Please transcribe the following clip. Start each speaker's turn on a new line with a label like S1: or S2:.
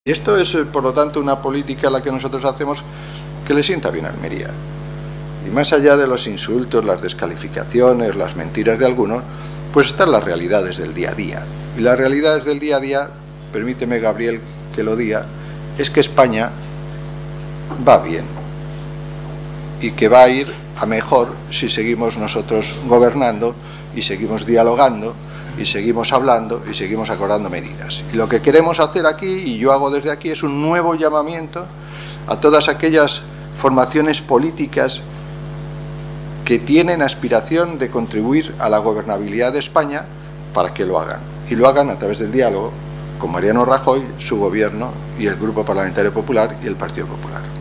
S1: Y esto es, por lo tanto, una política a la que nosotros hacemos que le sienta bien a Almería. Y más allá de los insultos, las descalificaciones, las mentiras de algunos, pues están las realidades del día a día. Y las realidades del día a día, permíteme, Gabriel, que lo diga, es que España va bien y que va a ir a mejor si seguimos nosotros gobernando y seguimos dialogando y seguimos hablando y seguimos acordando medidas. Y lo que queremos hacer aquí, y yo hago desde aquí, es un nuevo llamamiento a todas aquellas formaciones políticas que tienen aspiración de contribuir a la gobernabilidad de España para que lo hagan. Y lo hagan a través del diálogo con Mariano Rajoy, su gobierno y el Grupo Parlamentario Popular y el Partido Popular.